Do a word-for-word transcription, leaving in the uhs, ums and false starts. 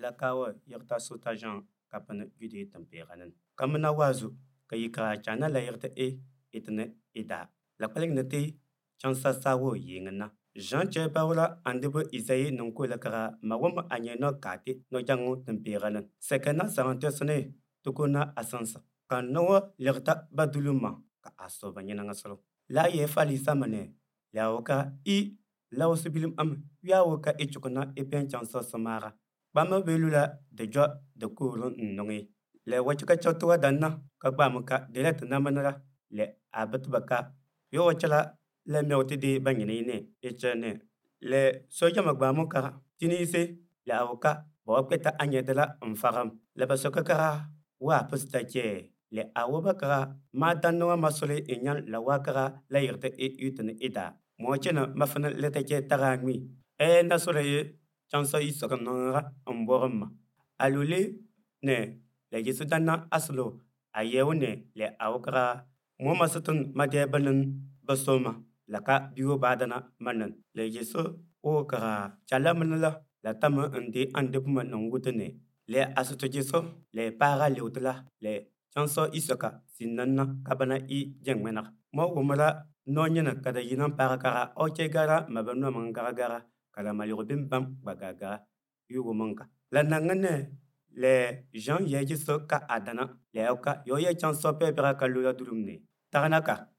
la kawa yagta sota jan kapana jude tamperanan kamana wazu kayika chana la yagta e itne ida la kwaling nati chansa sawo yingana Jean Chebawla andebo Isaïe nonko la kara mawam anye no kati no jangu temperanan sekena sarantesne tukuna asansa kan no lerta baduluma ka aso banyana ngasalo la ye fali samane la oka i la osibilim am ya woka e chukuna e pen chansa samara bama belula de jo de kurun nongi le wachika chotwa danna ka bamuka direct namanara le abatbaka yo wachala le mewti di banyini ne echene le soja magbamuka tinise le awoka bo kweta anyedala mfagam le basoka kara wa pustache le awobaka ma danwa masole inyan la wakara la yirte e yutne ida mo chena mafana le take tarangmi e nasole ye chanso isaka nonga mborma alule ne le jisudana aslo ayewne le awokara mo masutun madebanin basoma laka biwo badana manan le yeso o kara chalamanala la tama ande ande puma nangutene le asuto jeso le para le utla le chanso isaka sinanna kabana i jengmena mo wumala nonyana kada yinan para kara o chegara mabano mangara gara kala maligo bimbam bagaga yugo la nangane le Jean yejiso ka adana le oka yo ye chanso pe bra kalula durumne taganaka